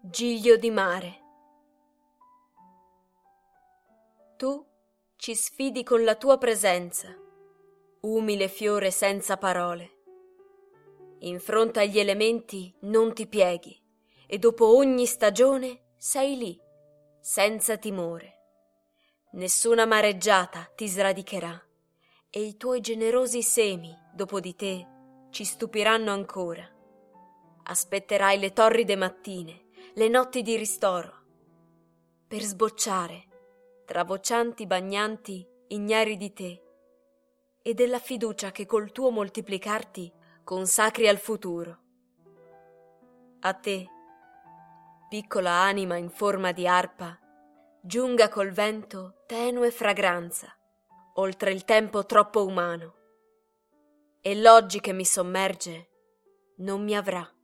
Giglio di mare. Tu ci sfidi con la tua presenza, umile fiore senza parole. In fronte agli elementi non ti pieghi e dopo ogni stagione sei lì, senza timore. Nessuna mareggiata ti sradicherà e i tuoi generosi semi, dopo di te, ci stupiranno ancora. Aspetterai le torride mattine, le notti di ristoro, per sbocciare, tra vocianti bagnanti ignari di te, e della fiducia che col tuo moltiplicarti consacri al futuro. A te, piccola anima in forma di arpa, giunga col vento tenue fragranza, oltre il tempo troppo umano, e l'oggi che mi sommerge non mi avrà.